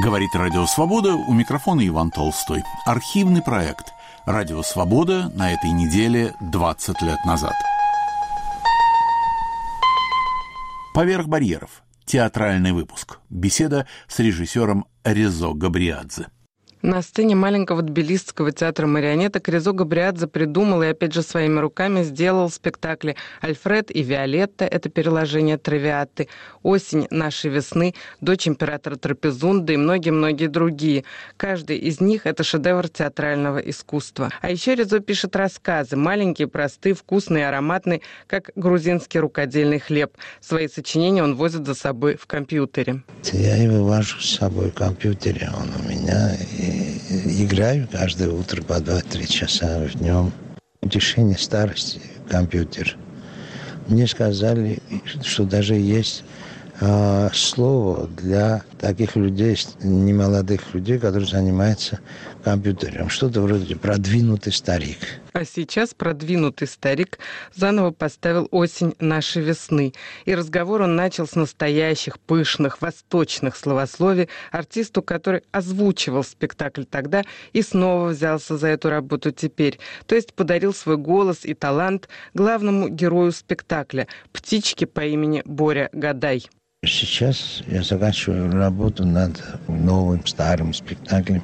Говорит Радио Свобода, у микрофона Иван Толстой. Архивный проект «Радио Свобода» на этой неделе 20 лет назад. «Поверх барьеров». Театральный выпуск. Беседа с режиссером Резо Габриадзе. На сцене маленького тбилисского театра марионеток Резо Габриадзе придумал и, опять же, своими руками сделал спектакли «Альфред и Виолетта» — это переложение «Травиаты», «Осень нашей весны», «Дочь императора Трапезунды» и многие-многие другие. Каждый из них — это шедевр театрального искусства. А еще Резо пишет рассказы, маленькие, простые, вкусные, ароматные, как грузинский рукодельный хлеб. Свои сочинения он возит за собой в компьютере. Я его вожу с собой в компьютере, он у меня, и играю каждое утро по 2-3 часа в нем. Утешение старости, компьютер. Мне сказали, что даже есть слово для таких людей, немолодых людей, которые занимаются компьютером. Что-то вроде «продвинутый старик». А сейчас продвинутый старик заново поставил «Осень нашей весны». И разговор он начал с настоящих, пышных, восточных словословий артисту, который озвучивал спектакль тогда и снова взялся за эту работу теперь. То есть подарил свой голос и талант главному герою спектакля – птичке по имени Боря Годай. Сейчас я заканчиваю работу над новым старым спектаклем.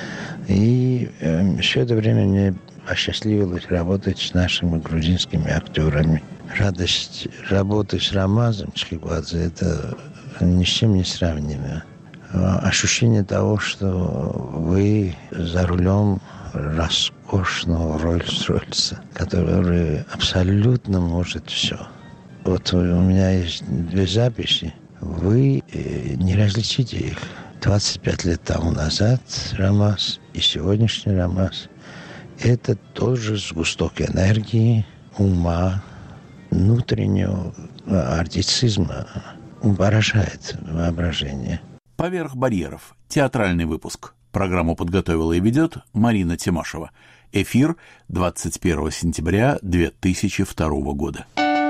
И все это время мне посчастливилось работать с нашими грузинскими актерами. Радость работы с Рамазом Чхиквадзе – это ни с чем не сравнимо. Ощущение того, что вы за рулем роскошного Роллс-Ройса, который абсолютно может все. Вот у меня есть 2 записи. Вы не различите их. 25 лет тому назад Рамаз и сегодняшний Рамаз – это тоже сгусток энергии, ума, внутреннего артистизма. Он поражает воображение. «Поверх барьеров». Театральный выпуск. Программу подготовила и ведет Марина Тимашева. Эфир 21 сентября 2002 года.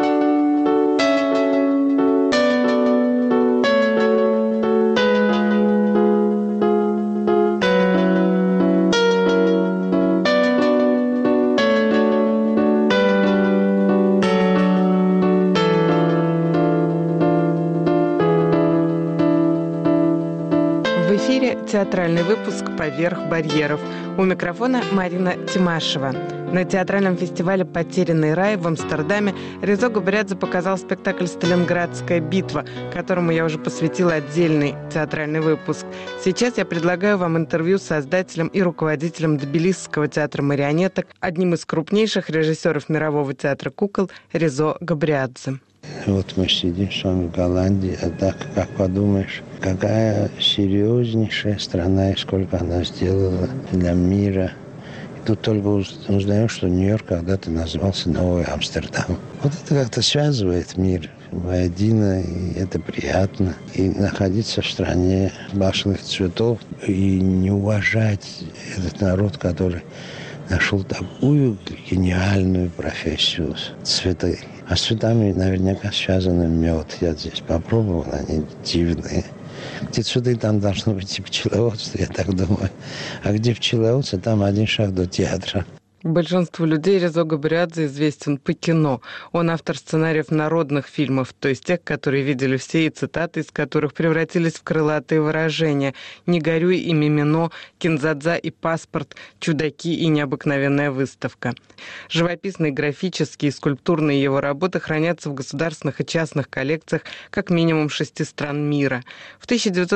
Театральный выпуск «Поверх барьеров». У микрофона Марина Тимашева. На театральном фестивале «Потерянный рай» в Амстердаме Резо Габриадзе показал спектакль «Сталинградская битва», которому я уже посвятила отдельный театральный выпуск. Сейчас я предлагаю вам интервью с создателем и руководителем Тбилисского театра марионеток, одним из крупнейших режиссеров мирового театра кукол Резо Габриадзе. Вот мы сидим с вами в Голландии, а так, как подумаешь, какая серьезнейшая страна и сколько она сделала для мира. И тут только узнаешь, что Нью-Йорк когда-то назывался Новый Амстердам. Вот это как-то связывает мир воедино, и это приятно. И находиться в стране башенных цветов и не уважать этот народ, который нашел такую гениальную профессию цветы. А с цветами наверняка связан мед. Я здесь попробовал, они дивные. Где цветы, там должно быть и пчеловодство, я так думаю. А где пчеловодство, там 1 шаг до театра. Большинству людей Резо Габриадзе известен по кино. Он автор сценариев народных фильмов, то есть тех, которые видели все, и цитаты из которых превратились в крылатые выражения. «Не горюй» и «Мимино», «Кинзадза» и «Паспорт», «Чудаки» и «Необыкновенная выставка». Живописные, графические и скульптурные его работы хранятся в государственных и частных коллекциях как минимум 6 стран мира. В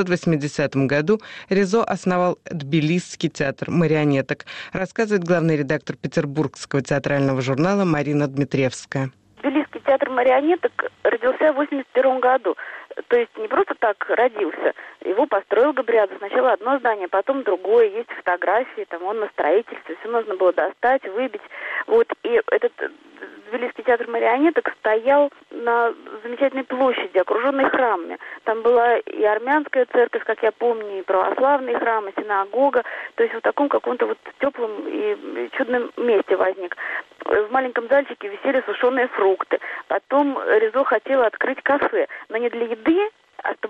1980 году Резо основал Тбилисский театр марионеток, рассказывает главный редактор петербургского театрального журнала Марина Дмитриевская. Тбилисский театр марионеток родился в 1981 году. То есть не просто так родился. Его построил Габриадзе. Сначала одно здание, потом другое. Есть фотографии, там он на строительстве. Все нужно было достать, выбить. Вот. И этот Тбилисский театр марионеток стоял на замечательной площади, окруженной храмами. Там была и армянская церковь, как я помню, и православные храмы, синагога. То есть в таком каком-то вот теплом и чудном месте возник. В маленьком зальчике висели сушеные фрукты. Потом Резо хотел открыть кафе, но не для еды, а чтобы там все время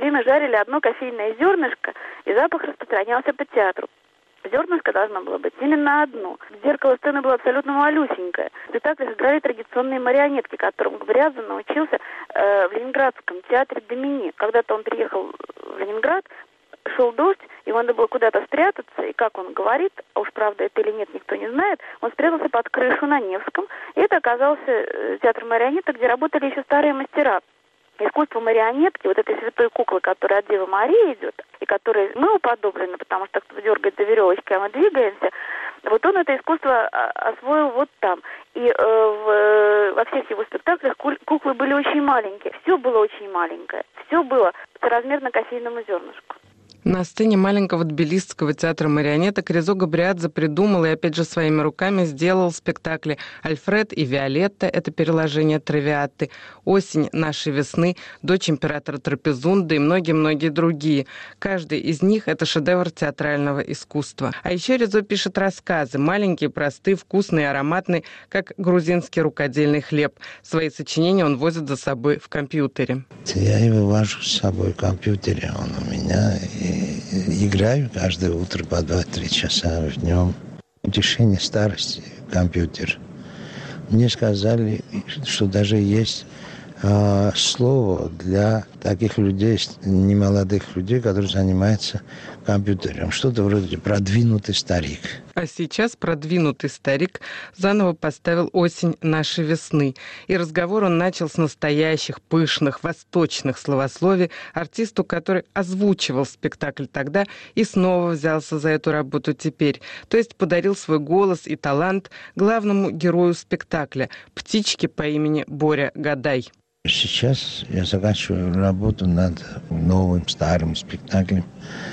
время жарили одно кофейное зернышко, и запах распространялся по театру. Зернышко должно было быть именно одно. Зеркало сцены было абсолютно малюсенькое. В спектакле сыграли традиционные марионетки, которым Габриадзе научился в Ленинградском театре Домини. Когда-то он приехал в Ленинград, шел дождь, ему надо было куда-то спрятаться, и как он говорит, а уж правда это или нет, никто не знает, он спрятался под крышу на Невском, и это оказался театр марионеток, где работали еще старые мастера. Искусство марионетки, вот этой святой куклы, которая от Девы Марии идет, и которой мы уподоблены, потому что кто-то дергает за веревочки, а мы двигаемся, вот он это искусство освоил вот там. И во всех его спектаклях куклы были очень маленькие. Все было очень маленькое. Все было соразмерно кофейному зернышку. На сцене маленького тбилисского театра марионеток Резо Габриадзе придумал и опять же своими руками сделал спектакли «Альфред и Виолетта» — это переложение Травиаты, «Осень нашей весны», «Дочь императора Трапезунды» и многие-многие другие. Каждый из них — это шедевр театрального искусства. А еще Резо пишет рассказы, маленькие, простые, вкусные, ароматные, как грузинский рукодельный хлеб. Свои сочинения он возит за собой в компьютере. Я его вожу с собой в компьютере, он у меня, и играю каждое утро по 2-3 часа в нем. Утешение старости, компьютер. Мне сказали, что даже есть слово для таких людей, немолодых людей, которые занимаются компьютером. Что-то вроде «продвинутый старик». А сейчас продвинутый старик заново поставил «Осень нашей весны». И разговор он начал с настоящих, пышных, восточных словословий артисту, который озвучивал спектакль тогда и снова взялся за эту работу теперь. То есть подарил свой голос и талант главному герою спектакля – птичке по имени Боря Годай. Сейчас я заканчиваю работу над новым старым спектаклем.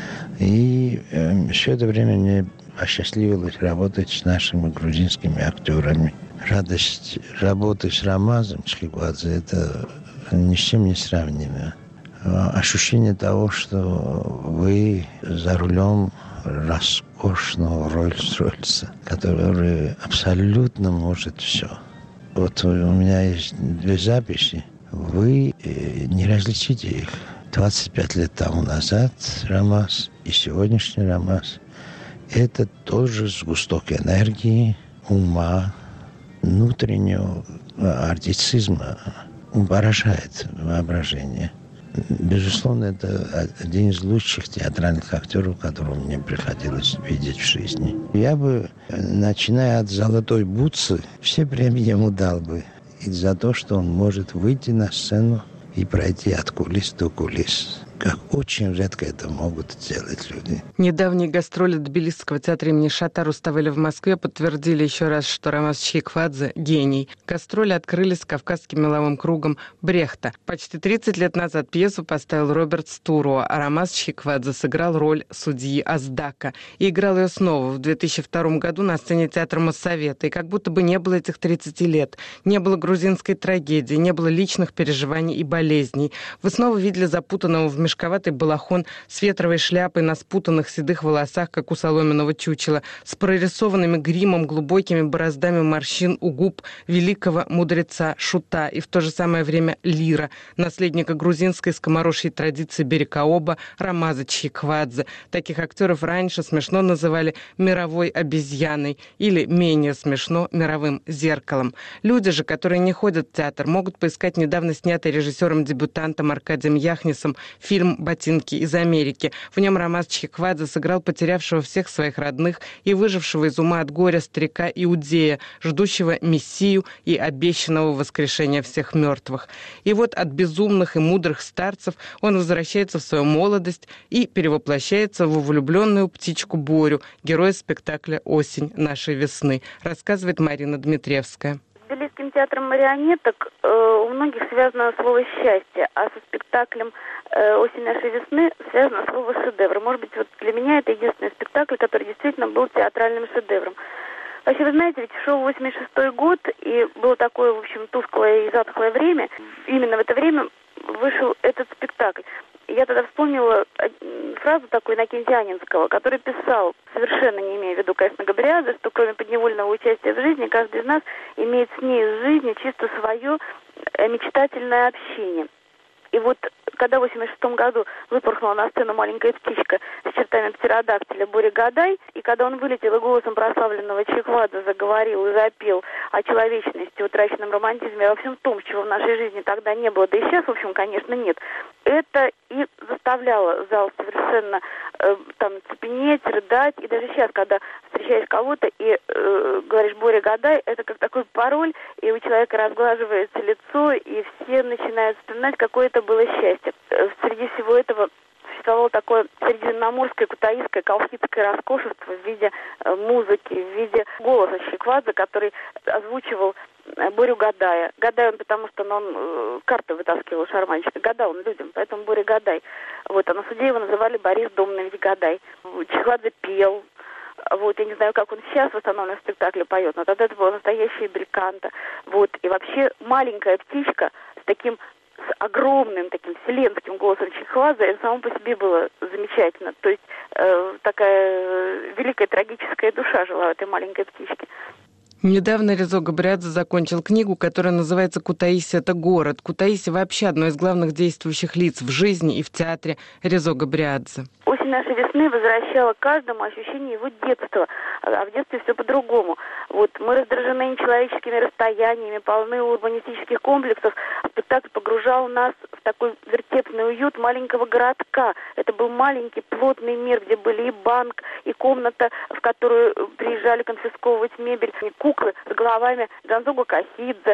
И все это время мне посчастливилось работать с нашими грузинскими актерами. Радость работы с Рамазом Чхиквадзе – это ни с чем не сравнимо. Ощущение того, что вы за рулем роскошного Роллс-Ройса, который абсолютно может все. Вот у меня есть 2 записи. Вы не различите их. 25 лет тому назад Рамаз и сегодняшний Рамаз – это тоже сгусток энергии, ума, внутреннего артистизма. Он поражает воображение. Безусловно, это один из лучших театральных актеров, которого мне приходилось видеть в жизни. Я бы, начиная от «Золотой бутсы», все премии ему дал бы. И за то, что он может выйти на сцену и пройти от кулис до кулис. Как очень редко это могут делать люди. Недавние гастроли Тбилисского театра имени Шатару ставили в Москве подтвердили еще раз, что Рамаз Чхиквадзе – гений. Гастроли открылись с Кавказским меловым кругом Брехта. Почти 30 лет назад пьесу поставил Роберт Стуруа, а Рамаз Чхиквадзе сыграл роль судьи Аздака. И играл ее снова в 2002 году на сцене театра Моссовета. И как будто бы не было этих 30 лет. Не было грузинской трагедии, не было личных переживаний и болезней. Вы снова видели запутанного в мешковатый балахон с ветровой шляпой на спутанных седых волосах, как у соломенного чучела, с прорисованными гримом, глубокими бороздами морщин у губ великого мудреца Шута и в то же самое время Лира, наследника грузинской скоморожьей традиции Берекаоба Рамаза Чхиквадзе. Таких актеров раньше смешно называли мировой обезьяной или менее смешно мировым зеркалом. Люди же, которые не ходят в театр, могут поискать недавно снятый режиссером-дебютантом Аркадием Яхнисом фильм «Ботинки из Америки». В нем Рамаз Чхиквадзе сыграл потерявшего всех своих родных и выжившего из ума от горя старика Иудея, ждущего Мессию и обещанного воскрешения всех мертвых. И вот от безумных и мудрых старцев он возвращается в свою молодость и перевоплощается в влюбленную птичку Борю, героя спектакля «Осень нашей весны», рассказывает Марина Дмитриевская. С Тбилисским театром марионеток у многих связано слово «счастье», а со спектаклем «Осень нашей весны» связано слово «шедевр». Может быть, вот для меня это единственный спектакль, который действительно был театральным шедевром. Вообще, вы знаете, ведь шел 86-й год, и было такое, в общем, тусклое и затхлое время. Именно в это время вышел этот спектакль. Я тогда вспомнила фразу такую Иннокентия Анинского, который писал, совершенно не имея в виду, конечно, Габриадзе, что кроме подневольного участия в жизни, каждый из нас имеет с ней из жизни чисто свое мечтательное общение. И вот когда в 86 году выпорхнула на сцену маленькая птичка с чертами птеродактиля Боря Годай, и когда он вылетел и голосом прославленного Чехвадзе заговорил и запел о человечности, утраченном романтизме, обо всем том, чего в нашей жизни тогда не было, да и сейчас, в общем, конечно, нет, это и заставляло зал совершенно там цепенеть, рыдать, и даже сейчас, когда встречаешь кого-то и говоришь «Боря Годай», это как такой пароль, и у человека разглаживается лицо, и все начинают вспоминать, какое это было счастье. Среди всего этого существовало такое средиземноморское, кутаистское, колхидское роскошество в виде музыки, в виде голоса Чехвадзе, который озвучивал Борю Годая. Годай он потому, что он карты вытаскивал шарманщика. Гадал он людям, поэтому Боря Годай. Вот, а на суде его называли Борис Домнович Годай. Чехвадзе пел. Вот, я не знаю, как он сейчас в восстановленном спектакле поет, но тогда это было настоящее бельканто. Вот, и вообще маленькая птичка с огромным таким вселенским голосом Чехвадзе, это само по себе было замечательно. То есть такая великая трагическая душа жила в этой маленькой птичке. Недавно Резо Габриадзе закончил книгу, которая называется «Кутаиси – это город». Кутаиси вообще одно из главных действующих лиц в жизни и в театре Резо Габриадзе. Осень нашей весны возвращала каждому ощущение его детства, а в детстве все по-другому. Вот мы раздражены нечеловеческими расстояниями, полны урбанистических комплексов. Спектакль погружал нас в такой вертепный уют маленького городка. Это был маленький плотный мир, где были и банк, и комната, в которую приезжали конфисковывать мебель, и куклы с головами Гонзого Кахидзе,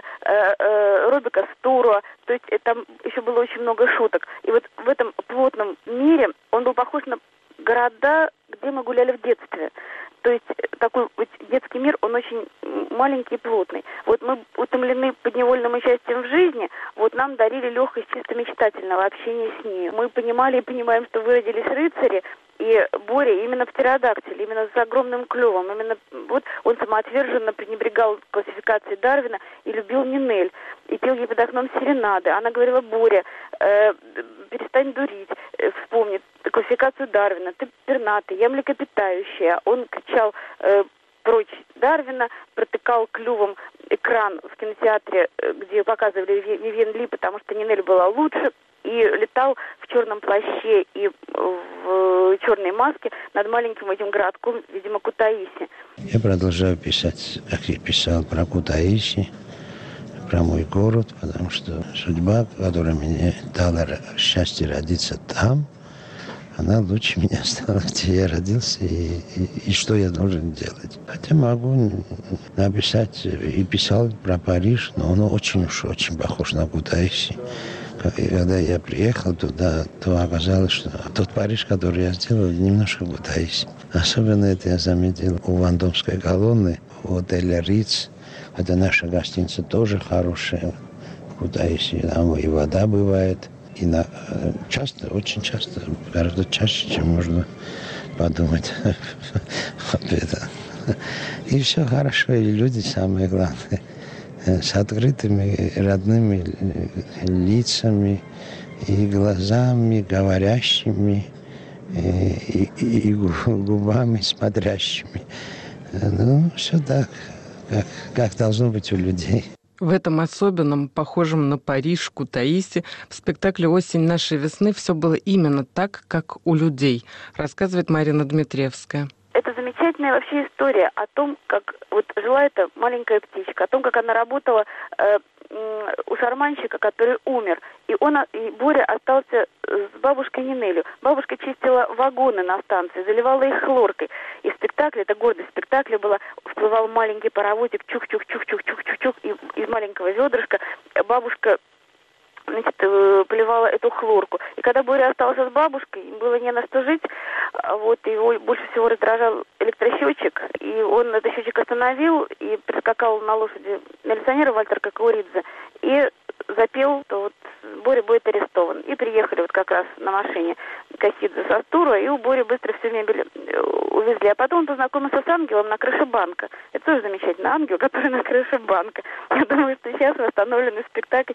Робика Стуруа. То есть там еще было очень много шуток. И вот в этом плотном мире он был похож на города, где мы гуляли в детстве. То есть такой вот детский мир, он очень маленький и плотный. Вот мы утомлены подневольным участием в жизни, вот нам дарили легкость чисто мечтательного общения с ней. Мы понимали и понимаем, что выродились рыцари, и Боря именно птеродактиль, именно с огромным клювом, именно вот он самоотверженно пренебрегал классификацией Дарвина и любил Нинель, и пел ей под окном серенады. Она говорила: Боря, перестань дурить, вспомни классификацию Дарвина, ты пернатый, я млекопитающая. Он кричал прочь Дарвина, протыкал клювом экран в кинотеатре, где показывали Вивьен Ли, потому что Нинель была лучше, и летал в черном плаще и в черной маске над маленьким этим городком, видимо, Кутаиси. Я продолжаю писать, как я писал про Кутаиси, про мой город, потому что судьба, которая мне дала счастье родиться там, она лучше меня стала, где я родился и что я должен делать. Хотя могу написать, и писал про Париж, но он очень похож на Кутаиси. И когда я приехал туда, то оказалось, что тот Париж, который я сделал, немножко Кутаиси. Особенно это я заметил у Вандомской колонны, у отеля Риц. Это наша гостиница тоже хорошая в Кутаиси. Там и вода бывает. И часто, очень часто, гораздо чаще, чем можно подумать. И все хорошо, и люди самое главное. С открытыми родными лицами и глазами говорящими, и губами смотрящими. Ну, все так, как должно быть у людей. В этом особенном, похожем на Париж, Кутаиси, в спектакле «Осень нашей весны» все было именно так, как у людей, рассказывает Марина Дмитриевская. Это замечательная вообще история о том, как вот жила эта маленькая птичка, о том, как она работала у шарманщика, который умер. И Боря остался с бабушкой Нинелью. Бабушка чистила вагоны на станции, заливала их хлоркой. И в спектакле, это гордость спектакля была, всплывал маленький паровозик, чух-чух-чух-чух-чух-чух, и из маленького ведрышка бабушка, значит, поливала эту хлорку. И когда Боря остался с бабушкой, им было не на что жить, вот, его больше всего раздражал электросчетчик, и он этот счетчик остановил и прискакал на лошади милиционера Вальтер Какауридзе и запел, что вот Боря будет арестован. И приехали вот как раз на машине Кахидзе со Стуруа, и у Бори быстро всю мебель увезли. А потом он познакомился с ангелом на крыше банка. Это тоже замечательный ангел, который на крыше банка. Я думаю, что сейчас восстановленный спектакль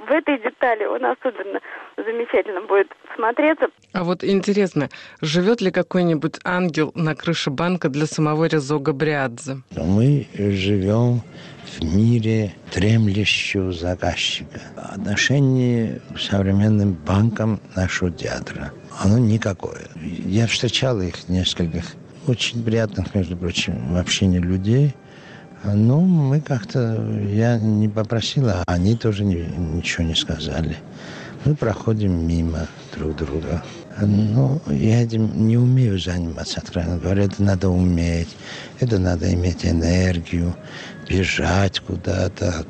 в этой детали он особенно замечательно будет смотреться. А вот интересно, живет ли какой-нибудь ангел на крыше банка для самого Резо Габриадзе? Мы живем в мире дремлющего заказчика. Отношение к современным банкам нашего театра, оно никакое. Я встречал их нескольких очень приятных, между прочим, в общении людей. Но мы как-то, я не попросила, а они тоже ничего не сказали. Мы проходим мимо друг друга. Но я этим не умею заниматься, откровенно говоря. Это надо уметь, это надо иметь энергию, бежать куда-то,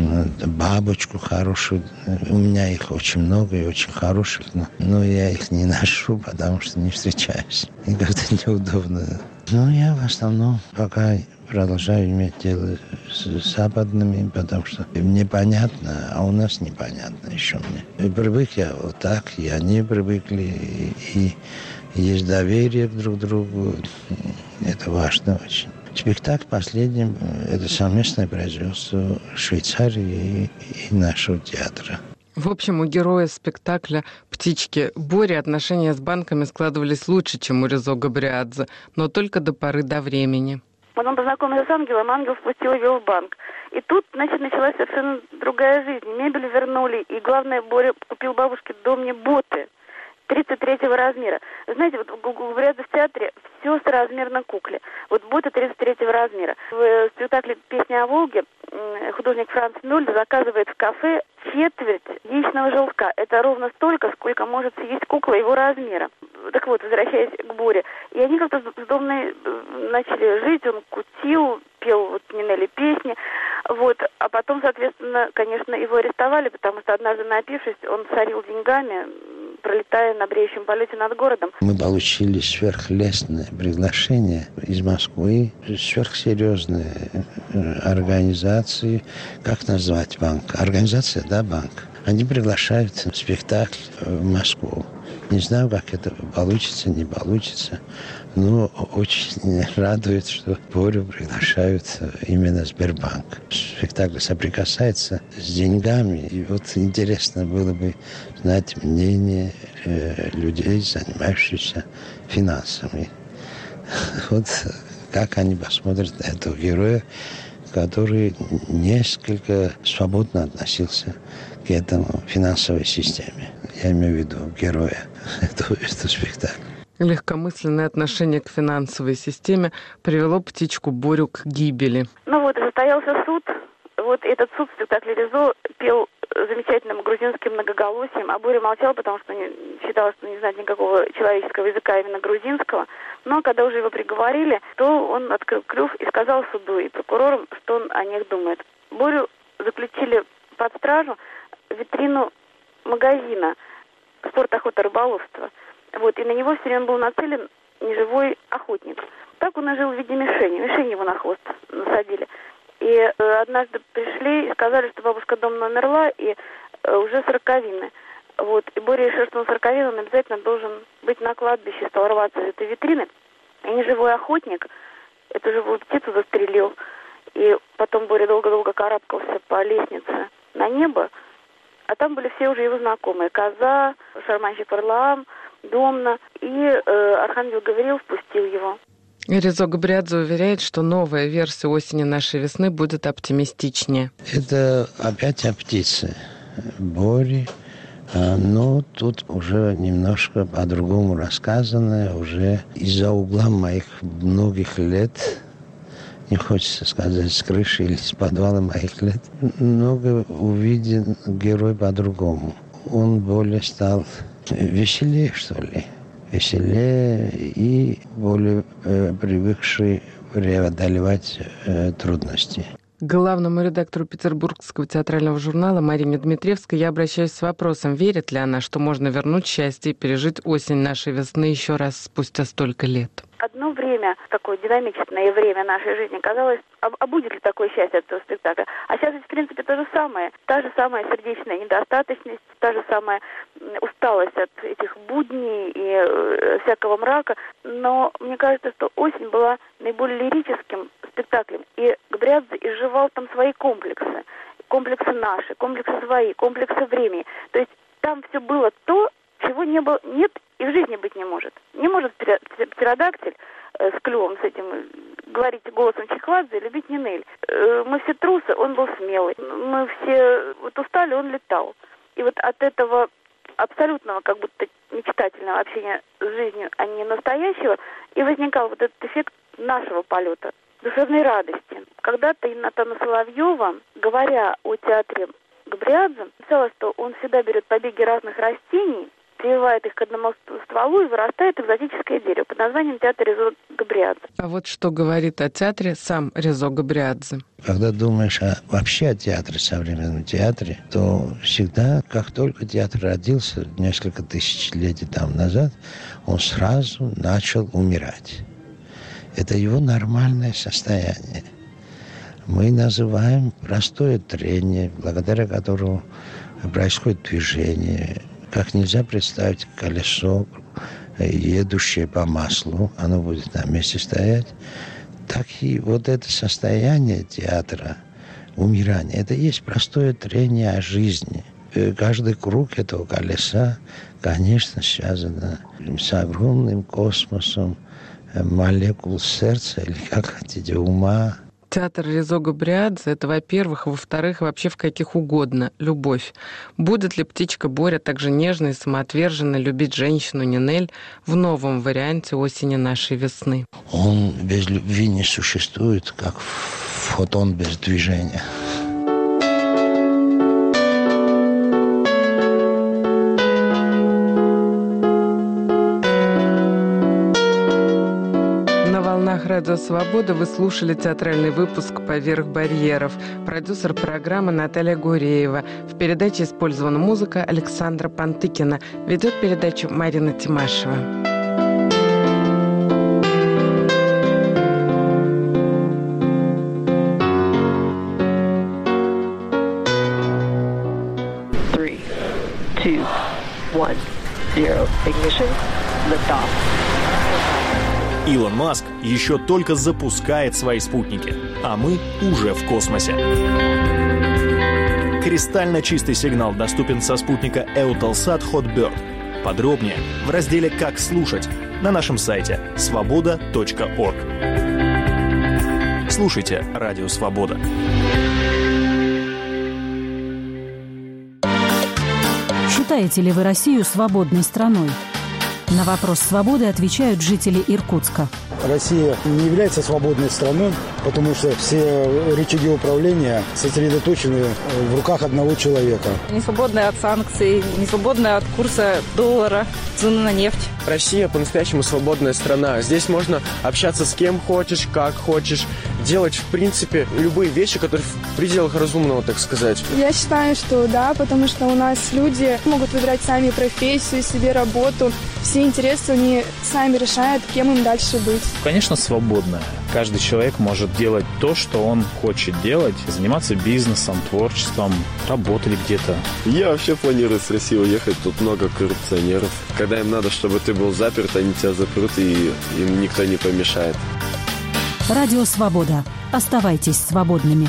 бабочку хорошую. У меня их очень много и очень хороших, но я их не ношу, потому что не встречаюсь. И как-то неудобно. Но я в основном пока продолжаю иметь дело с западными, потому что мне понятно, а у нас непонятно еще мне. И привык я вот так, и они привыкли, и есть доверие друг к другу. Это важно очень. Спектакль последним – это совместное производство Швейцарии и нашего театра. В общем, у героя спектакля «Птички» Бори отношения с банками складывались лучше, чем у Резо Габриадзе, но только до поры до времени. Вот он познакомился с ангелом, ангел впустил его в банк. И тут, значит, началась совершенно другая жизнь. Мебель вернули, и главное, Боря купил бабушке в доме боты 33-го размера. Знаете, вот у Габриадзе в театре все соразмерно кукле. Вот боты 33-го размера. В спектакле «Песня о Волге» художник Франц Мюллер заказывает в кафе четверть яичного желтка. Это ровно столько, сколько может съесть кукла его размера. Так вот, возвращаясь к Боре. И они как-то с Домной начали жить, он кутил, пел вот Нинелли песни. Вот. А потом, соответственно, конечно, его арестовали, потому что однажды напившись, он сорил деньгами, пролетая на бреющем полете над городом. Мы получили сверхлестное приглашение из Москвы, сверхсерьезные организации. Как назвать банк? Организация, да, банк. Они приглашают в спектакль в Москву. Не знаю, как это получится, не получится, но очень радует, что Борю приглашают именно Сбербанк. Спектакль соприкасается с деньгами, и вот интересно было бы знать мнение людей, занимающихся финансами. Вот как они посмотрят на этого героя, который несколько свободно относился к этому финансовой системе. Я имею в виду героя этого спектакля. Легкомысленное отношение к финансовой системе привело птичку Борю к гибели. Ну вот, состоялся суд. Вот этот суд в спектакле Резо пел замечательным грузинским многоголосием, а Боря молчал, потому что считал, что не знает никакого человеческого языка, именно грузинского. Но когда уже его приговорили, то он открыл клюв и сказал суду и прокурорам, что он о них думает. Борю заключили под стражу в витрину магазина «Спорт, охота, рыболовство». Вот, и на него все время был нацелен неживой охотник. Так он и жил в виде мишени. Мишень его на хвост насадили. И однажды пришли и сказали, что бабушка Домна умерла, и уже сороковины. Вот. И Боря решил, что на сороковину он обязательно должен быть на кладбище, стал рваться из этой витрины. И неживой охотник эту живую птицу застрелил. И потом Боря долго-долго карабкался по лестнице на небо. А там были все уже его знакомые. Коза, шарманщик Варлаам, Домна. И архангел Гавриил впустил его. Резо Габриадзе уверяет, что новая версия «Осени нашей весны» будет оптимистичнее. Это опять о птице Бори, но тут уже немножко по-другому рассказано, уже из-за угла моих многих лет, не хочется сказать с крыши или с подвала моих лет, много увиден герой по-другому. Он более стал веселее, что ли. Веселее и более привыкший преодолевать трудности. К главному редактору Петербургского театрального журнала Марине Дмитриевской я обращаюсь с вопросом, верит ли она, что можно вернуть счастье и пережить осень нашей весны еще раз спустя столько лет. Одно время, такое динамичное время нашей жизни, казалось, а будет ли такое счастье от этого спектакля? А сейчас, в принципе, то же самое. Та же самая сердечная недостаточность, та же самая усталость от этих будней и всякого мрака. Но мне кажется, что осень была наиболее лирическим спектаклем. И Габриадзе изживал там свои комплексы. комплексы наши, комплексы свои, комплексы времени. То есть там все было то, чего не было, нет и в жизни быть не может. Не может птеродактиль с клювом, с этим, говорить голосом Чехладзе, любить Нинель. Мы все трусы, он был смелый. Мы все вот устали, он летал. И вот от этого абсолютного, как будто мечтательного общения с жизнью, а не настоящего, и возникал вот этот эффект нашего полета, душевной радости. Когда-то Натана Соловьева, говоря о театре Габриадзе, писала, что он всегда берет побеги разных растений, прививает их к одному стволу и вырастает экзотическое дерево под названием театр Резо Габриадзе. А вот что говорит о театре сам Резо Габриадзе. Когда думаешь вообще о театре, современном театре, то всегда, как только театр родился несколько тысячелетий там назад, он сразу начал умирать. Это его нормальное состояние. Мы называем простое трение, благодаря которому происходит движение. Как нельзя представить колесо, едущее по маслу, оно будет на месте стоять. Так и вот это состояние театра, умирание, это есть простое трение о жизни. Каждый круг этого колеса, конечно, связан с огромным космосом молекул сердца, или как хотите, ума. Театр Резо Габриадзе — это, во-первых, во-вторых, вообще в каких угодно любовь. Будет ли птичка Боря так же нежно и самоотверженно любить женщину Нинель в новом варианте «Осени нашей весны»? Он без любви не существует, как фотон без движения. Радио «Свобода» вы слушали театральный выпуск «Поверх барьеров». Продюсер программы Наталья Гуреева. В передаче использована музыка Александра Пантыкина. Ведет передачу Марина Тимашева. Three, two, one, zero. Ignition. Liftoff. Илон Маск еще только запускает свои спутники, а мы уже в космосе. Кристально чистый сигнал доступен со спутника Eutelsat Hotbird. Подробнее в разделе «Как слушать» на нашем сайте svoboda.org. Слушайте Радио Свобода. Считаете ли вы Россию свободной страной? На вопрос свободы отвечают жители Иркутска. Россия не является свободной страной, потому что все рычаги управления сосредоточены в руках одного человека. Не свободная от санкций, не свободная от курса доллара, цены на нефть. Россия по-настоящему свободная страна. Здесь можно общаться с кем хочешь, как хочешь, делать, в принципе, любые вещи, которые в пределах разумного, так сказать. Я считаю, что да, потому что у нас люди могут выбирать сами профессию, себе работу. Все интересы они сами решают, кем им дальше быть. Конечно, свободная. Каждый человек может делать то, что он хочет делать, заниматься бизнесом, творчеством, работать где-то. Я вообще планирую с России уехать, тут много коррупционеров. Когда им надо, чтобы ты был заперт, они тебя запрут, и им никто не помешает. Радио «Свобода». Оставайтесь свободными.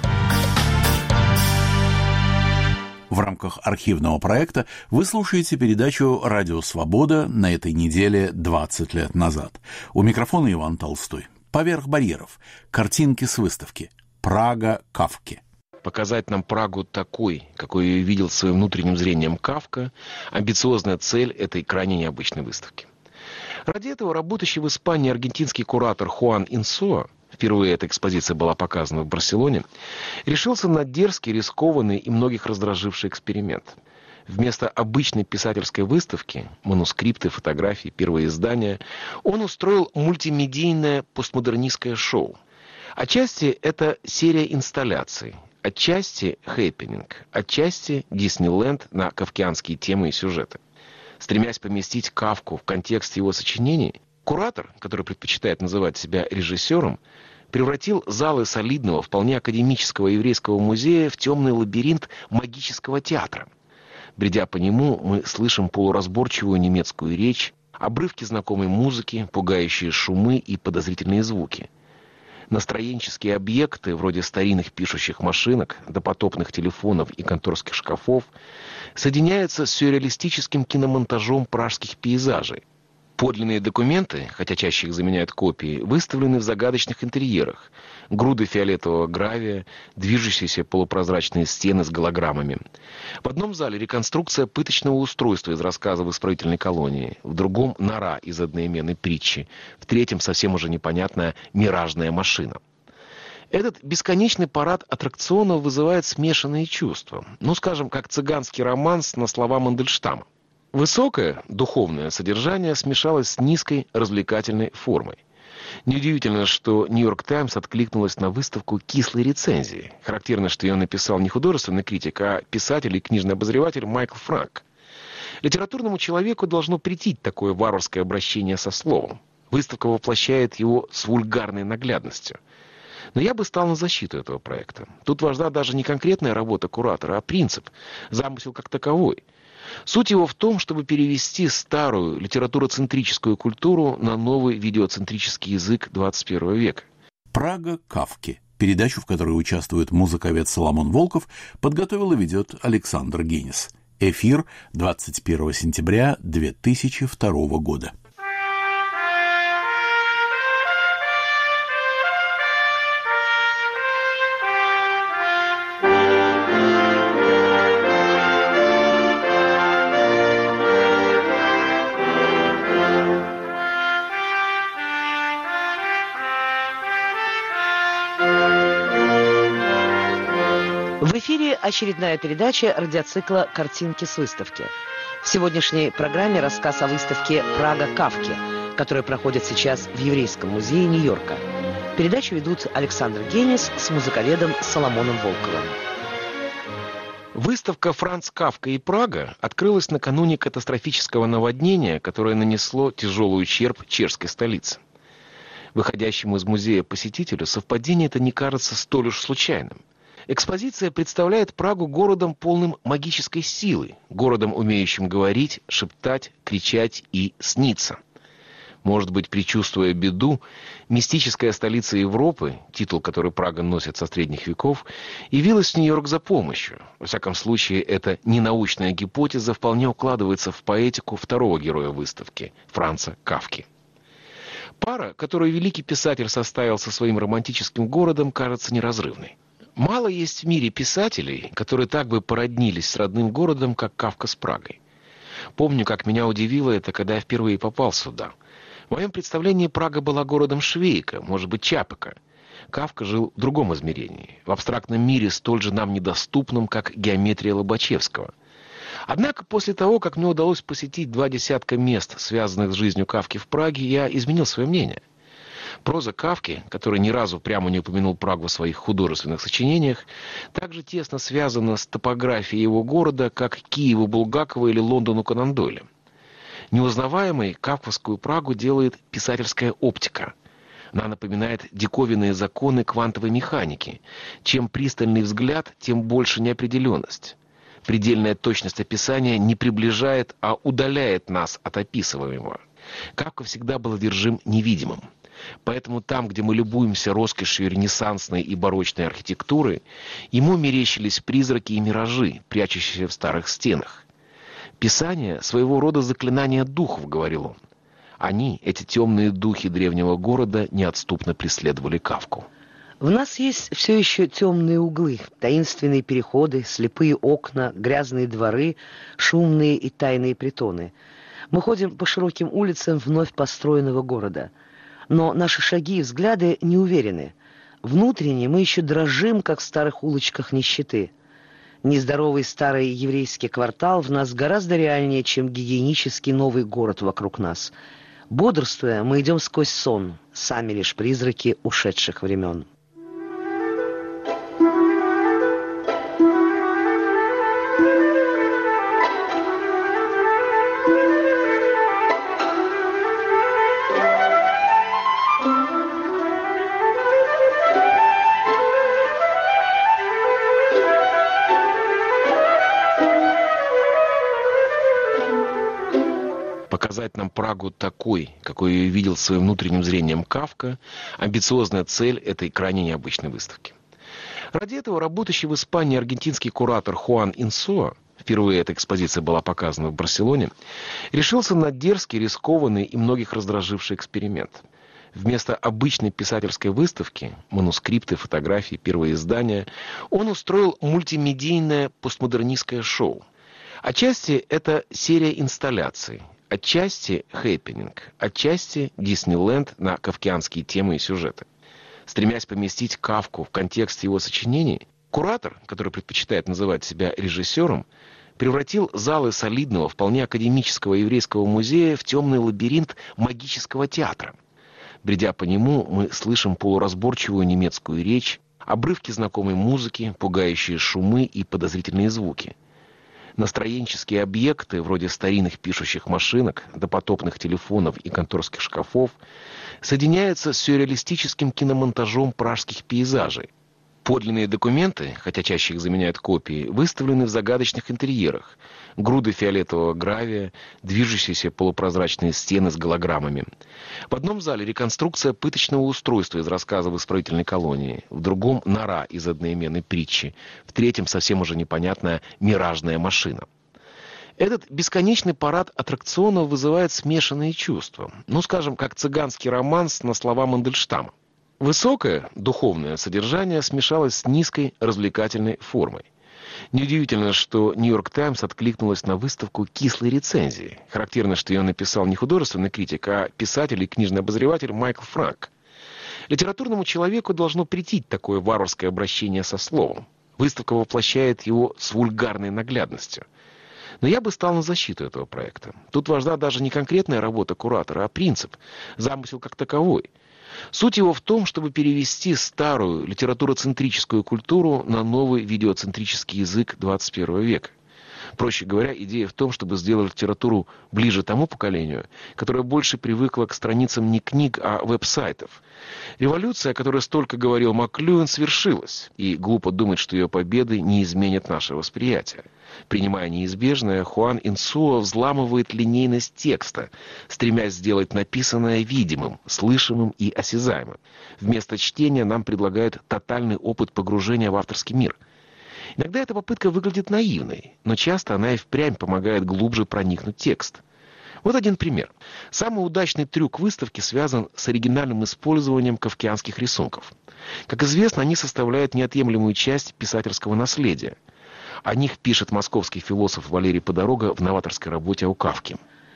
В рамках архивного проекта вы слушаете передачу «Радио Свобода» на этой неделе 20 лет назад. У микрофона Иван Толстой. «Поверх барьеров». Картинки с выставки. Прага Кафки. Показать нам Прагу такой, какой ее видел своим внутренним зрением Кафка, амбициозная цель этой крайне необычной выставки. Ради этого работающий в Испании аргентинский куратор Хуан Инсоа, впервые эта экспозиция была показана в Барселоне, решился на дерзкий, рискованный и многих раздраживший эксперимент. Вместо обычной писательской выставки, манускрипты, фотографии, первые издания, он устроил мультимедийное постмодернистское шоу. Отчасти это серия инсталляций, отчасти хэппининг, отчасти Диснейленд на кафкианские темы и сюжеты. Стремясь поместить Кафку в контекст его сочинений, куратор, который предпочитает называть себя режиссером, превратил залы солидного, вполне академического еврейского музея в темный лабиринт магического театра. Бредя по нему, мы слышим полуразборчивую немецкую речь, обрывки знакомой музыки, пугающие шумы и подозрительные звуки. Настроенческие объекты, вроде старинных пишущих машинок, допотопных телефонов и конторских шкафов, соединяются с сюрреалистическим киномонтажом пражских пейзажей. Подлинные документы, хотя чаще их заменяют копии, выставлены в загадочных интерьерах. Груды фиолетового гравия, движущиеся полупрозрачные стены с голограммами. В одном зале реконструкция пыточного устройства из рассказов исправительной колонии, в другом нора из одноименной притчи, в третьем совсем уже непонятная миражная машина. Этот бесконечный парад аттракционов вызывает смешанные чувства. Ну, скажем, как цыганский романс на слова Мандельштама. Высокое духовное содержание смешалось с низкой развлекательной формой. Неудивительно, что «Нью-Йорк Таймс» откликнулась на выставку кислой рецензии. Характерно, что ее написал не художественный критик, а писатель и книжный обозреватель Майкл Франк. Литературному человеку должно претить такое варварское обращение со словом. Выставка воплощает его с вульгарной наглядностью. Но я бы стал на защиту этого проекта. Тут важна даже не конкретная работа куратора, а принцип, замысел как таковой. Суть его в том, чтобы перевести старую литературоцентрическую культуру на новый видеоцентрический язык 21 века. «Прага Кафки», передачу, в которой участвует музыковед Соломон Волков, подготовил и ведет Александр Генис. Эфир 21 сентября 2002 года. В эфире очередная передача радиоцикла «Картинки с выставки». В сегодняшней программе рассказ о выставке «Прага Кафки», которая проходит сейчас в Еврейском музее Нью-Йорка. Передачу ведут Александр Генис с музыковедом Соломоном Волковым. Выставка «Франц Кафка и Прага» открылась накануне катастрофического наводнения, которое нанесло тяжелый ущерб чешской столице. Выходящему из музея посетителю совпадение это не кажется столь уж случайным. Экспозиция представляет Прагу городом, полным магической силы, городом, умеющим говорить, шептать, кричать и сниться. Может быть, предчувствуя беду, мистическая столица Европы, титул, который Прага носит со средних веков, явилась в Нью-Йорк за помощью. Во всяком случае, эта ненаучная гипотеза вполне укладывается в поэтику второго героя выставки – Франца Кафки. Пара, которую великий писатель составил со своим романтическим городом, кажется неразрывной. Мало есть в мире писателей, которые так бы породнились с родным городом, как Кафка с Прагой. Помню, как меня удивило это, когда я впервые попал сюда. В моем представлении Прага была городом Швейка, может быть, Чапека. Кафка жил в другом измерении, в абстрактном мире, столь же нам недоступном, как геометрия Лобачевского. Однако после того, как мне удалось посетить 20 мест, связанных с жизнью Кафки в Праге, я изменил свое мнение. Проза Кафки, который ни разу прямо не упомянул Прагу в своих художественных сочинениях, также тесно связана с топографией его города, как Киеву Булгакова или Лондону Конан Дойля. Неузнаваемой кафковскую Прагу делает писательская оптика. Она напоминает диковинные законы квантовой механики. Чем пристальный взгляд, тем больше неопределенность. Предельная точность описания не приближает, а удаляет нас от описываемого. Кафка всегда был одержим невидимым. Поэтому там, где мы любуемся роскошью ренессансной и барочной архитектуры, ему мерещились призраки и миражи, прячущиеся в старых стенах. «Писание — своего рода заклинание духов», — говорил он. Они, эти темные духи древнего города, неотступно преследовали Кафку. В нас есть все еще темные углы, таинственные переходы, слепые окна, грязные дворы, шумные и тайные притоны. Мы ходим по широким улицам вновь построенного города. Но наши шаги и взгляды не уверены. Внутренне мы еще дрожим, как в старых улочках нищеты. Нездоровый старый еврейский квартал в нас гораздо реальнее, чем гигиенический новый город вокруг нас. Бодрствуя, мы идем сквозь сон, сами лишь призраки ушедших времен. показать нам Прагу такой, какой ее видел своим внутренним зрением Кафка, амбициозная цель этой крайне необычной выставки. Ради этого работающий в Испании аргентинский куратор Хуан Инсуа, впервые эта экспозиция была показана в Барселоне, решился на дерзкий, рискованный и многих раздраживший эксперимент. Вместо обычной писательской выставки, манускрипты, фотографии, первые издания, он устроил мультимедийное постмодернистское шоу. Отчасти это серия инсталляций, отчасти хэппининг, отчасти Диснейленд на кафкианские темы и сюжеты. Стремясь поместить Кафку в контекст его сочинений, куратор, который предпочитает называть себя режиссером, превратил залы солидного, вполне академического еврейского музея в темный лабиринт магического театра. Бредя по нему, мы слышим полуразборчивую немецкую речь, обрывки знакомой музыки, пугающие шумы и подозрительные звуки. Настроенческие объекты, вроде старинных пишущих машинок, допотопных телефонов и конторских шкафов, соединяются с сюрреалистическим киномонтажом пражских пейзажей. Подлинные документы, хотя чаще их заменяют копии, выставлены в загадочных интерьерах. Груды фиолетового гравия, движущиеся полупрозрачные стены с голограммами. В одном зале реконструкция пыточного устройства из рассказов исправительной колонии, в другом — нора из одноименной притчи, в третьем совсем уже непонятная миражная машина. Этот бесконечный парад аттракционов вызывает смешанные чувства. Ну, скажем, как цыганский романс на слова Мандельштама. Высокое духовное содержание смешалось с низкой развлекательной формой. Неудивительно, что «Нью-Йорк Таймс» откликнулась на выставку кислой рецензией. Характерно, что ее написал не художественный критик, а писатель и книжный обозреватель Майкл Франк. Литературному человеку должно претить такое варварское обращение со словом. Выставка воплощает его с вульгарной наглядностью. Но я бы стал на защиту этого проекта. Тут важна даже не конкретная работа куратора, а принцип, замысел как таковой. Суть его в том, чтобы перевести старую литературоцентрическую культуру на новый видеоцентрический язык 21 века. Проще говоря, идея в том, чтобы сделать литературу ближе тому поколению, которое больше привыкло к страницам не книг, а веб-сайтов. Революция, о которой столько говорил Маклюэн, свершилась, и глупо думать, что ее победы не изменят наше восприятие. Принимая неизбежное, Хуан Инсуа взламывает линейность текста, стремясь сделать написанное видимым, слышимым и осязаемым. Вместо чтения нам предлагают тотальный опыт погружения в авторский мир. Иногда эта попытка выглядит наивной, но часто она и впрямь помогает глубже проникнуть в текст. Вот один пример. Самый удачный трюк выставки связан с оригинальным использованием кафкианских рисунков. Как известно, они составляют неотъемлемую часть писательского наследия. О них пишет московский философ Валерий Подорога в новаторской работе о Кафке.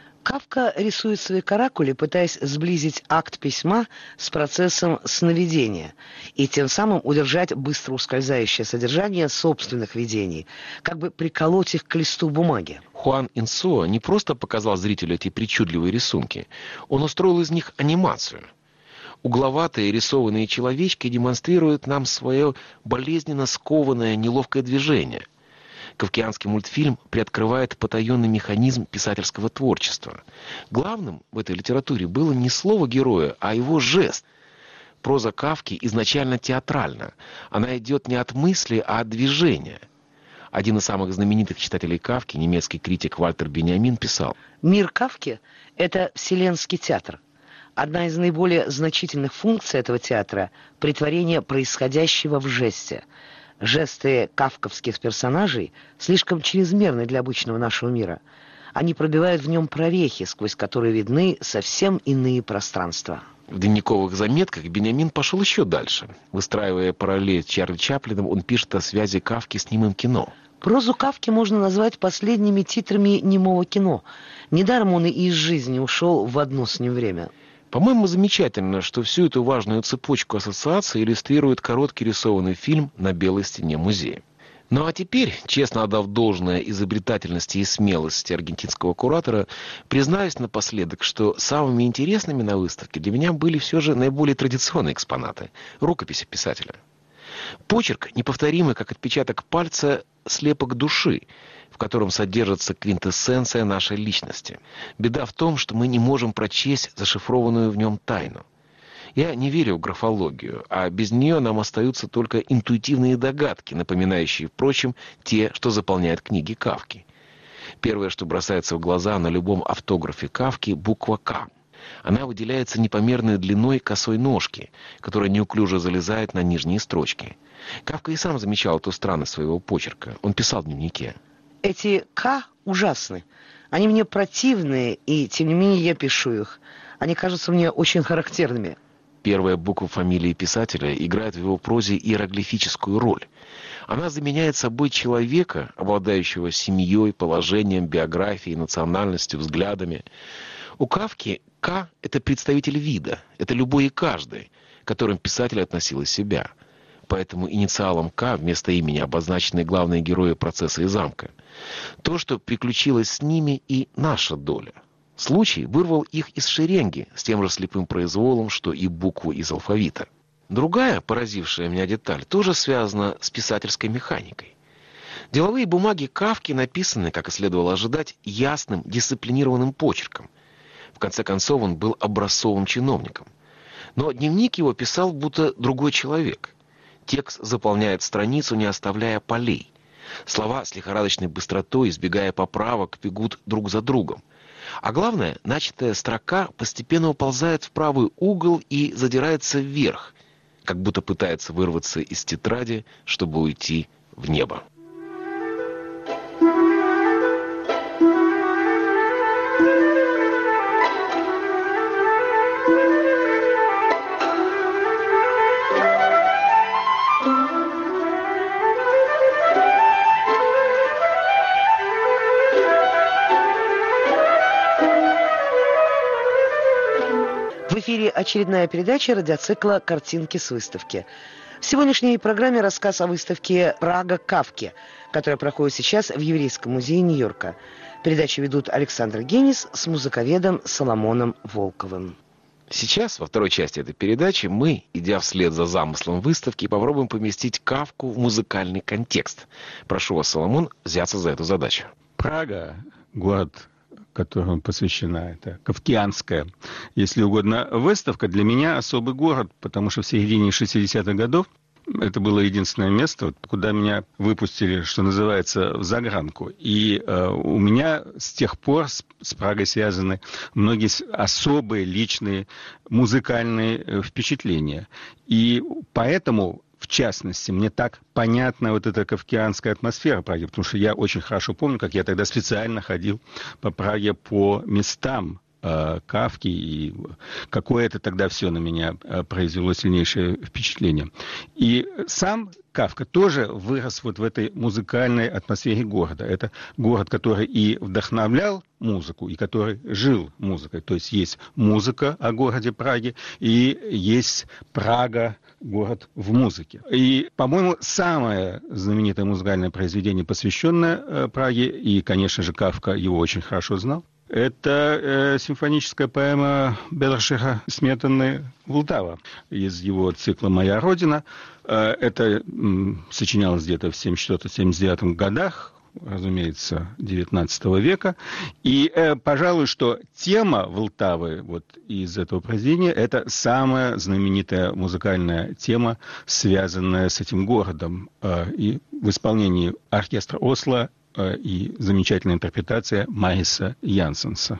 Кафка рисует свои каракули, пытаясь сблизить акт письма с процессом сновидения и тем самым удержать быстро ускользающее содержание собственных видений, как бы приколоть их к листу бумаги. Хуан Инсуа не просто показал зрителю эти причудливые рисунки, он устроил из них анимацию. Угловатые рисованные человечки демонстрируют нам свое болезненно скованное неловкое движение. Кафкианский мультфильм приоткрывает потаенный механизм писательского творчества. Главным в этой литературе было не слово героя, а его жест. Проза Кафки изначально театральна. Она идет не от мысли, а от движения. Один из самых знаменитых читателей Кафки, немецкий критик Вальтер Беньямин, писал: «Мир Кафки – это вселенский театр. Одна из наиболее значительных функций этого театра – претворение происходящего в жесте. Жесты кафковских персонажей слишком чрезмерны для обычного нашего мира. Они пробивают в нем прорехи, сквозь которые видны совсем иные пространства». В дневниковых заметках Беньямин пошел еще дальше. Выстраивая параллель с Чарли Чаплином, он пишет о связи Кафки с немым кино. Прозу Кафки можно назвать последними титрами немого кино. Недаром он и из жизни ушел в одно с ним время. По-моему, замечательно, что всю эту важную цепочку ассоциаций иллюстрирует короткий рисованный фильм на белой стене музея. Ну а теперь, честно отдав должное изобретательности и смелости аргентинского куратора, признаюсь напоследок, что самыми интересными на выставке для меня были все же наиболее традиционные экспонаты – рукописи писателя. Почерк, неповторимый, как отпечаток пальца, слепок души, в котором содержится квинтэссенция нашей личности. Беда в том, что мы не можем прочесть зашифрованную в нем тайну. Я не верю в графологию, а без нее нам остаются только интуитивные догадки, напоминающие, впрочем, те, что заполняют книги Кафки. Первое, что бросается в глаза на любом автографе Кафки – буква «К». Она выделяется непомерной длиной косой ножки, которая неуклюже залезает на нижние строчки. Кафка и сам замечал эту странность своего почерка. Он писал в дневнике. Эти «К» ужасны. Они мне противные, и тем не менее я пишу их. Они кажутся мне очень характерными. Первая буква фамилии писателя играет в его прозе иероглифическую роль. Она заменяет собой человека, обладающего семьей, положением, биографией, национальностью, взглядами. У Кафки «К» — это представитель вида, это любой и каждый, к которым писатель относил себя. Поэтому инициалом «К» вместо имени обозначены главные герои «Процесса» и «Замка». То, что приключилось с ними, и наша доля. Случай вырвал их из шеренги с тем же слепым произволом, что и буквы из алфавита. Другая, поразившая меня деталь, тоже связана с писательской механикой. Деловые бумаги Кафки написаны, как и следовало ожидать, ясным, дисциплинированным почерком. В конце концов, он был образцовым чиновником. Но дневник его писал будто другой человек. Текст заполняет страницу, не оставляя полей. Слова с лихорадочной быстротой, избегая поправок, бегут друг за другом. А главное, начатая строка постепенно уползает в правый угол и задирается вверх, как будто пытается вырваться из тетради, чтобы уйти в небо. В эфире очередная передача радиоцикла «Картинки с выставки». В сегодняшней программе рассказ о выставке «Прага Кафки», которая проходит сейчас в Еврейском музее Нью-Йорка. Передачу ведут Александр Генис с музыковедом Соломоном Волковым. Сейчас, во второй части этой передачи, мы, идя вслед за замыслом выставки, попробуем поместить Кафку в музыкальный контекст. Прошу вас, Соломон, взяться за эту задачу. Прага — город, которому посвящена эта кафкианская, если угодно, выставка, для меня особый город, потому что в середине 60-х годов это было единственное место, куда меня выпустили, что называется, в загранку. И у меня с тех пор с Прагой связаны многие особые личные музыкальные впечатления. И поэтому, в частности, мне так понятна вот эта кафкианская атмосфера Праги, потому что я очень хорошо помню, как я тогда специально ходил по Праге по местам Кафки, и какое это тогда все на меня произвело сильнейшее впечатление. И сам Кафка тоже вырос вот в этой музыкальной атмосфере города. Это город, который и вдохновлял музыку, и который жил музыкой. То есть есть музыка о городе Праге, и есть Прага, город в музыке. И, по-моему, самое знаменитое музыкальное произведение, посвященное Праге, и, конечно же, Кафка его очень хорошо знал, это симфоническая поэма Белошиха Сметаны «Влтава» из его цикла «Моя Родина». Это сочинялось где-то в 1974-1979 годах, разумеется, XIX века. И, пожалуй, что тема Влтавы вот из этого произведения – это самая знаменитая музыкальная тема, связанная с этим городом. И в исполнении оркестра Осло и замечательная интерпретация Мариса Янсенса.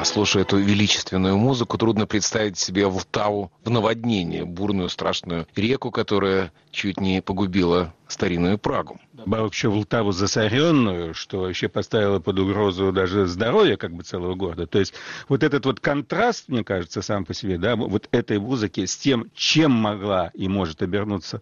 Слушая эту величественную музыку, трудно представить себе Влтаву в наводнении, бурную страшную реку, которая чуть не погубила старинную Прагу. Добавок еще Влтаву засоренную, что вообще поставило под угрозу даже здоровье как бы целого города. То есть вот этот вот контраст, мне кажется, сам по себе, да, вот этой музыки с тем, чем могла и может обернуться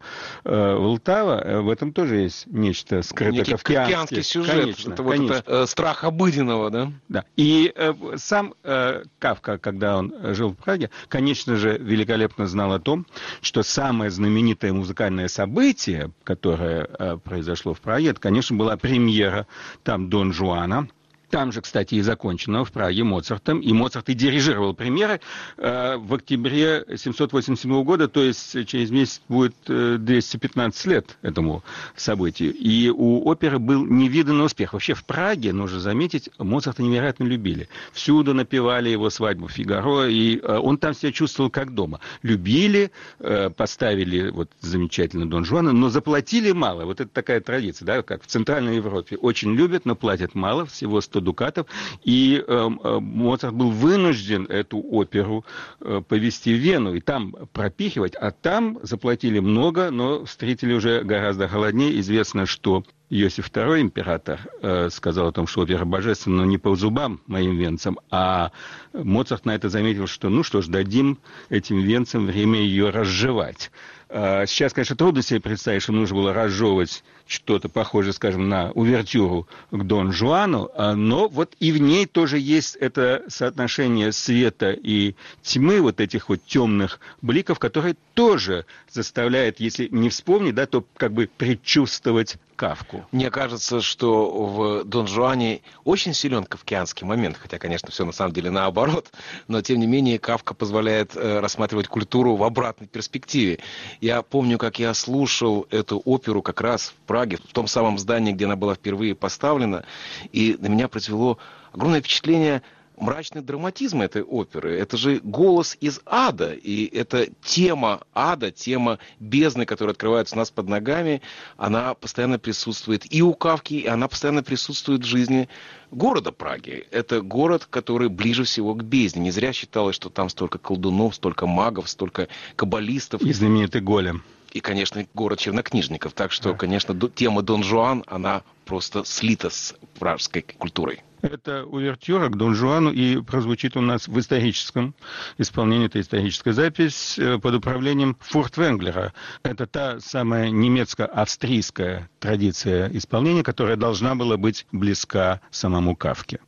Влтава, в этом тоже есть нечто скрыто кавказский сюжет. Конечно, это вот это страх обыденного, да? Да. И сам Кафка, когда он жил в Праге, конечно же, великолепно знал о том, что самое знаменитое музыкальное событие, которое произошло в Праге, это, конечно, была премьера там Дон Жуана. Там же, кстати, и закончено в Праге Моцартом. И Моцарт и дирижировал премьеры в октябре 1787 года, то есть через месяц будет 215 лет этому событию. И у оперы был невиданный успех. Вообще в Праге, нужно заметить, Моцарта невероятно любили. Всюду напевали его «Свадьбу Фигаро», и он там себя чувствовал как дома. Любили, поставили вот замечательно Дон Жуана, но заплатили мало. Вот это такая традиция, да, как в Центральной Европе. Очень любят, но платят мало, всего 100 дукатов, и Моцарт был вынужден эту оперу повезти в Вену и там пропихивать, а там заплатили много, но встретили уже гораздо холоднее. Известно, что Иосиф II, император, сказал о том, что опера божественна, но не по зубам моим венцам, а Моцарт на это заметил, что ну что ж, дадим этим венцам время ее разжевать. Сейчас, конечно, трудно себе представить, что нужно было разжевывать что-то похожее, скажем, на увертюру к Дон Жуану, но вот и в ней тоже есть это соотношение света и тьмы, вот этих вот темных бликов, которые тоже заставляет, если не вспомнить, да, то как бы предчувствовать Кафку. Мне кажется, что в Дон Жуане очень силен кафкианский момент, хотя, конечно, все на самом деле наоборот, но, тем не менее, Кафка позволяет рассматривать культуру в обратной перспективе. Я помню, как я слушал эту оперу как раз в Праге, в том самом здании, где она была впервые поставлена, и на меня произвело огромное впечатление мрачный драматизм этой оперы. Это же голос из ада, и эта тема ада, тема бездны, которая открывается у нас под ногами, она постоянно присутствует и у Кафки, и она постоянно присутствует в жизни города Праги. Это город, который ближе всего к бездне. Не зря считалось, что там столько колдунов, столько магов, столько каббалистов. И знаменитый голем. И, конечно, город чернокнижников. Так что, конечно, тема Дон Жуан, она просто слита с пражской культурой. Это увертюра к Дон Жуану, и прозвучит у нас в историческом исполнении, это историческая запись под управлением Фуртвенглера. Это та самая немецко-австрийская традиция исполнения, которая должна была быть близка самому Кафке.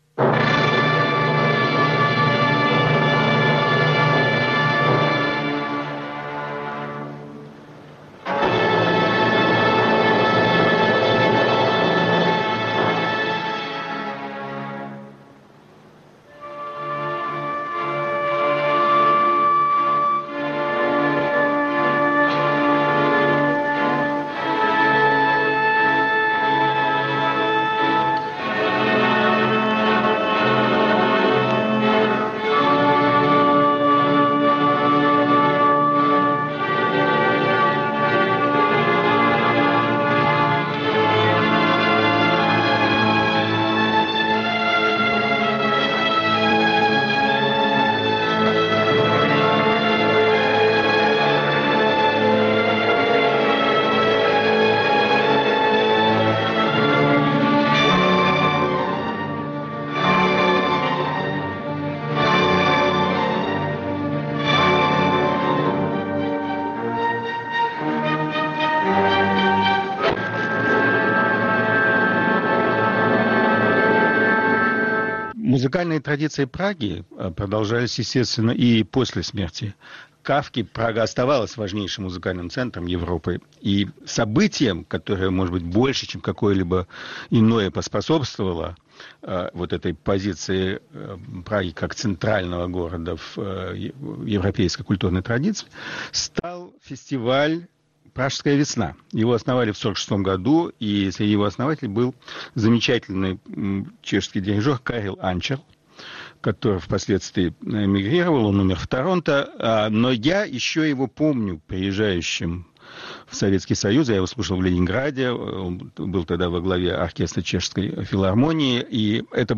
Музыкальные традиции Праги продолжались, естественно, и после смерти Кафки. Прага оставалась важнейшим музыкальным центром Европы. И событием, которое, может быть, больше, чем какое-либо иное поспособствовало вот этой позиции Праги как центрального города в европейской культурной традиции, стал фестиваль «Пражская весна». Его основали в 1946 году, и среди его основателей был замечательный чешский дирижер Карел Анчер, который впоследствии эмигрировал, он умер в Торонто, но я еще его помню приезжающим в Советский Союз, я его слушал в Ленинграде, он был тогда во главе оркестра Чешской филармонии, и это был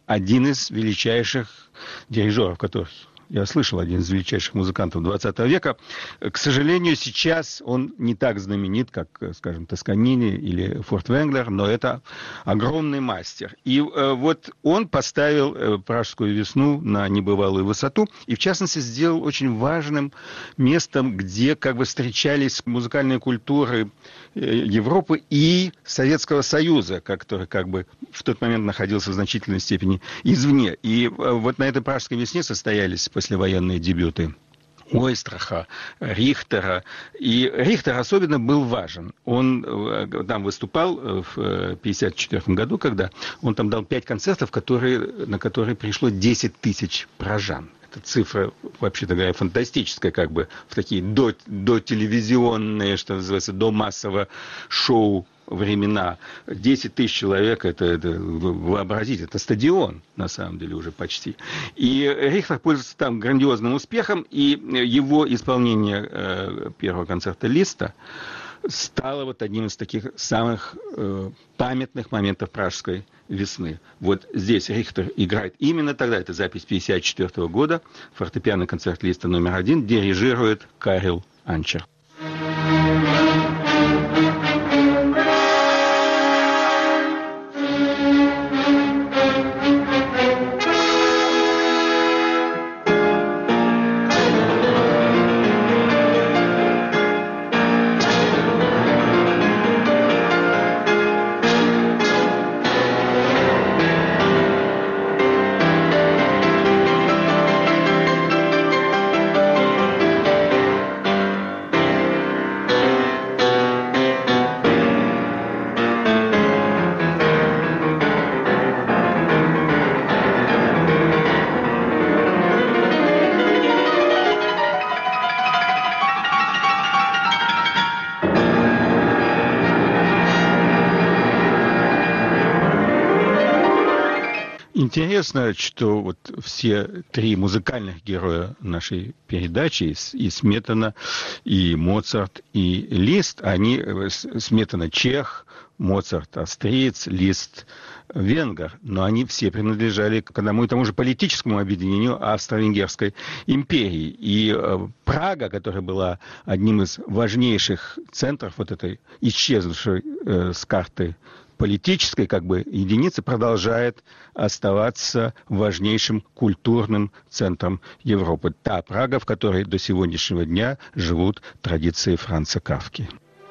один из величайших дирижеров, которых я слышал, один из величайших музыкантов 20 века. К сожалению, сейчас он не так знаменит, как, скажем, Тосканини или Фуртвенглер, но это огромный мастер. И вот он поставил «Пражскую весну» на небывалую высоту, и, в частности, сделал очень важным местом, где как бы встречались музыкальные культуры Европы и Советского Союза, который как бы в тот момент находился в значительной степени извне. И вот на этой «Пражской весне» состоялись послевоенные дебюты Ойстраха, Рихтера. И Рихтер особенно был важен. Он там выступал в 1954 году, когда он там дал 5 концертов, на которые пришло 10 тысяч пражан. Это цифра, вообще-то говоря, фантастическая, как бы в такие дотелевизионные, что называется, до массового шоу времена. 10 тысяч человек, это вообразите, это стадион, на самом деле, уже почти. И Рихтер пользуется там грандиозным успехом, и его исполнение первого концерта Листа стало вот одним из таких самых памятных моментов Пражской весны. Вот здесь Рихтер играет именно тогда, это запись 1954 года, фортепианный концерт Листа номер 1, дирижирует Карел Анчер. Интересно, что вот все 3 музыкальных героя нашей передачи, и Сметана, и Моцарт, и Лист, они, Сметана чех, Моцарт австриец, Лист венгер, но они все принадлежали к одному и тому же политическому объединению Австро-Венгерской империи. И Прага, которая была одним из важнейших центров вот этой исчезнувшей с карты политической как бы единицы, продолжает оставаться важнейшим культурным центром Европы. Та Прага, в которой до сегодняшнего дня живут традиции Франца Кафки.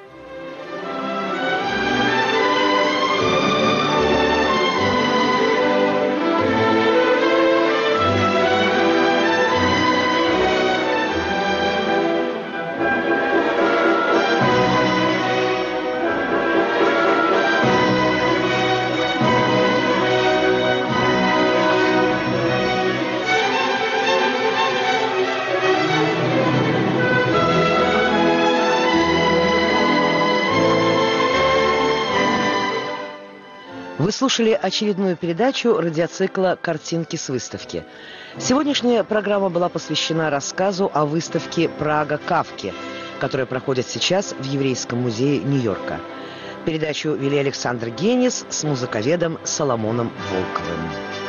Вы слушали очередную передачу радиоцикла «Картинки с выставки». Сегодняшняя программа была посвящена рассказу о выставке «Прага Кафки», которая проходит сейчас в Еврейском музее Нью-Йорка. Передачу вели Александр Генис с музыковедом Соломоном Волковым.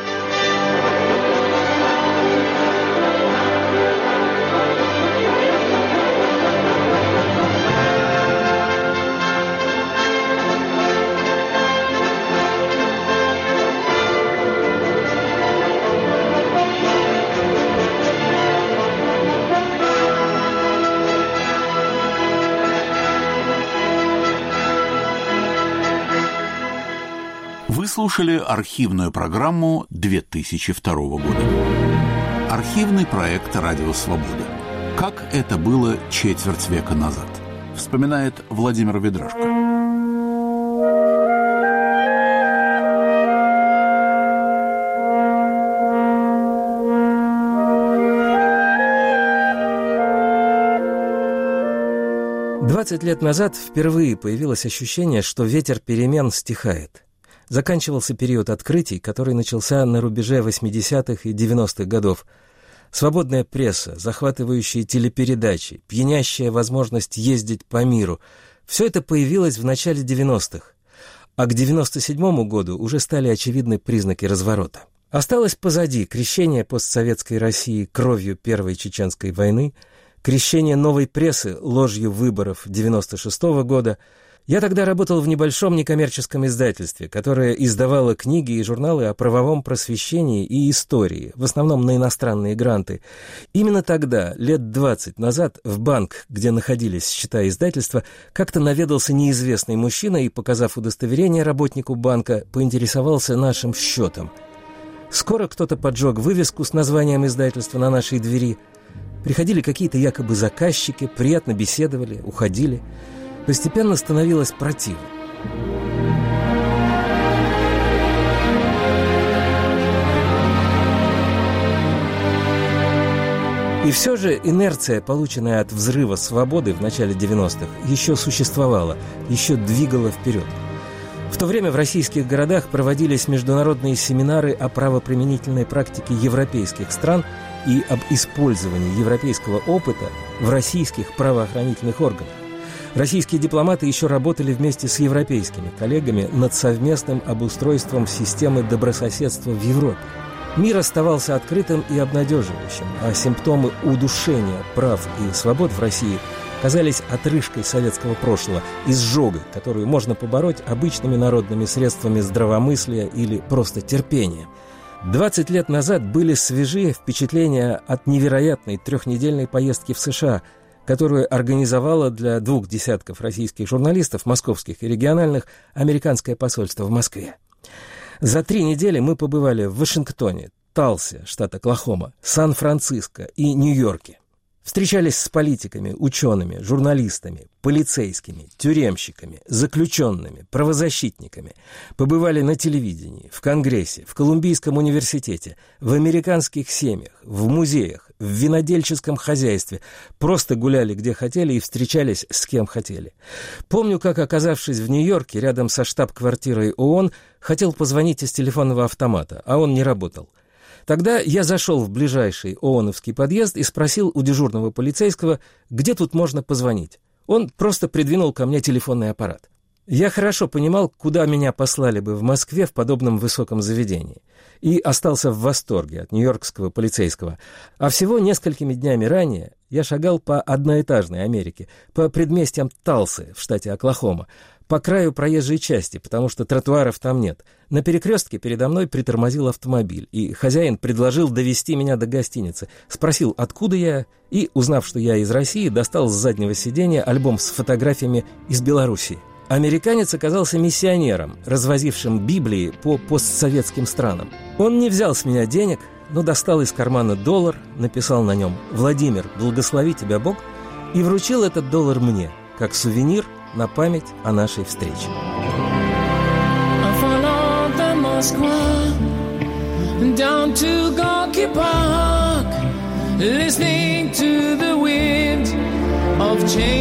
Вы слушали архивную программу 2002 года. Архивный проект «Радио Свобода». Как это было четверть века назад, вспоминает Владимир Ведрашко. «20 лет назад впервые появилось ощущение, что ветер перемен стихает. Заканчивался период открытий, который начался на рубеже 80-х и 90-х годов. Свободная пресса, захватывающие телепередачи, пьянящая возможность ездить по миру – все это появилось в начале 90-х. А к 97-му году уже стали очевидны признаки разворота. Осталось позади крещение постсоветской России кровью Первой Чеченской войны, крещение новой прессы ложью выборов 1996 года. Я тогда работал в небольшом некоммерческом издательстве, которое издавало книги и журналы о правовом просвещении и истории, в основном на иностранные гранты. Именно тогда, лет 20 назад, в банк, где находились счета издательства, как-то наведался неизвестный мужчина и, показав удостоверение работнику банка, поинтересовался нашим счетом. Скоро кто-то поджег вывеску с названием издательства на нашей двери. Приходили какие-то якобы заказчики, приятно беседовали, уходили. Постепенно становилось противно. И все же инерция, полученная от взрыва свободы в начале 90-х, еще существовала, еще двигала вперед. В то время в российских городах проводились международные семинары о правоприменительной практике европейских стран и об использовании европейского опыта в российских правоохранительных органах. Российские дипломаты еще работали вместе с европейскими коллегами над совместным обустройством системы добрососедства в Европе. Мир оставался открытым и обнадеживающим, а симптомы удушения прав и свобод в России казались отрыжкой советского прошлого, изжогой, которую можно побороть обычными народными средствами здравомыслия или просто терпения. 20 лет назад были свежие впечатления от невероятной трехнедельной поездки в США, которую организовало для 20 российских журналистов, московских и региональных, американское посольство в Москве. За 3 недели мы побывали в Вашингтоне, Талсе, штат Оклахома, Сан-Франциско и Нью-Йорке. Встречались с политиками, учеными, журналистами, полицейскими, тюремщиками, заключенными, правозащитниками. Побывали на телевидении, в Конгрессе, в Колумбийском университете, в американских семьях, в музеях, в винодельческом хозяйстве. Просто гуляли где хотели и встречались с кем хотели. Помню, как, оказавшись в Нью-Йорке, рядом со штаб-квартирой ООН, хотел позвонить из телефонного автомата, а он не работал. Тогда я зашел в ближайший ООНовский подъезд и спросил у дежурного полицейского, где тут можно позвонить. Он просто придвинул ко мне телефонный аппарат. Я хорошо понимал, куда меня послали бы в Москве в подобном высоком заведении, и остался в восторге от нью-йоркского полицейского. А всего несколькими днями ранее я шагал по одноэтажной Америке, по предместьям Талсы в штате Оклахома, по краю проезжей части, потому что тротуаров там нет. На перекрестке передо мной притормозил автомобиль, и хозяин предложил довезти меня до гостиницы. Спросил, откуда я, и, узнав, что я из России, достал с заднего сиденья альбом с фотографиями из Белоруссии. Американец оказался миссионером, развозившим Библии по постсоветским странам. Он не взял с меня денег, но достал из кармана $, написал на нем «Владимир, благослови тебя Бог», и вручил этот $, мне, как сувенир на память о нашей встрече. Down to Gorky Park, listening to the wind of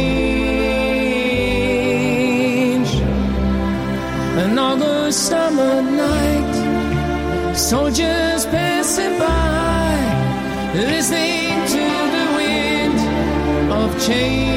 change. An August summer night, soldiers passing by, listening to the wind of change.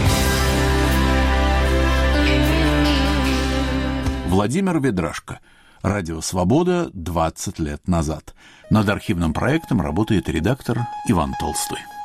Владимир Ведрашко. Радио «Свобода» 20 лет назад. Над архивным проектом работает редактор Иван Толстой.